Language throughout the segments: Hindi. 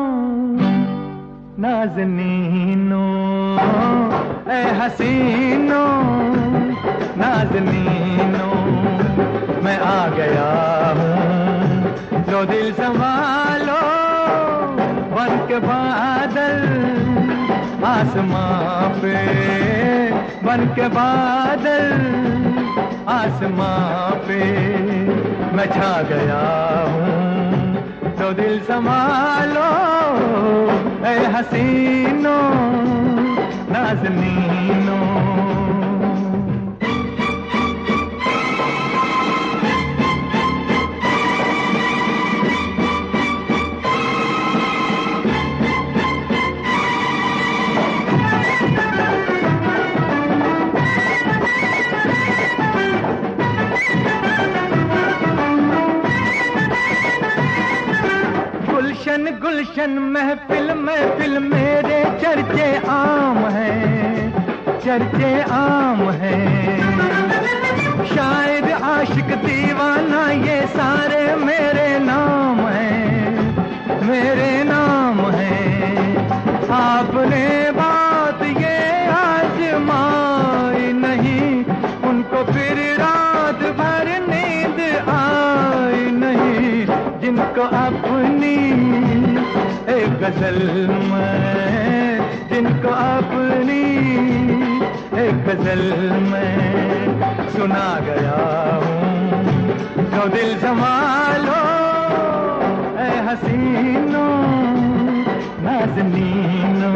नाज़नीनो ए हसीनो नाज़नीनो मैं आ गया हूँ जो दिल संभालो बन के बादल आसमां पे बन के बादल आसमां पे मैं छा गया हूँ तो दिल संभालो ए हसीनो नाज़नीनो। गुलशन गुलशन महफिल महफिल मेरे चर्चे आम हैं, चर्चे आम हैं। शायद आशिक दीवाना ये सारे मेरे नाम हैं, मेरे नाम हैं। आपने बात ये आजमाई नहीं, उनको फिर रात भर नींद आई नहीं। जिनको अपनी एक गजल में, जिनको अपनी एक गजल में सुना गया हूँ तो दिल संभालो ए हसीनो नाज़नीनो।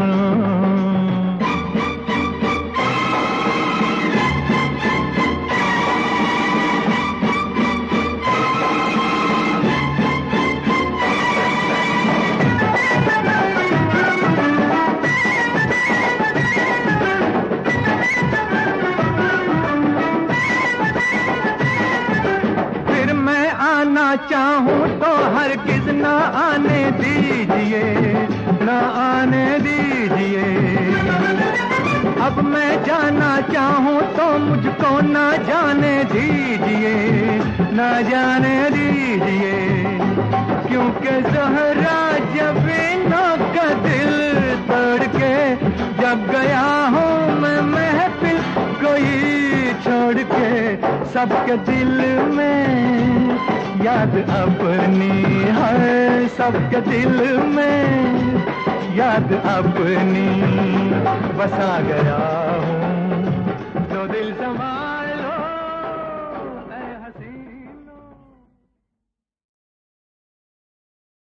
चाहूं तो हरगिज़ ना आने दीजिए, ना आने दीजिए। अब मैं जाना चाहूं तो मुझको ना जाने दीजिए, ना जाने दीजिए। क्योंकि ज़हरा जबीनों का दिल तोड़ के जब गया हूँ मैं महफिल कोई छोड़ के, सबके दिल में याद अपनी है, सबके दिल में याद अपनी बसा गया हूँ तो दिल समा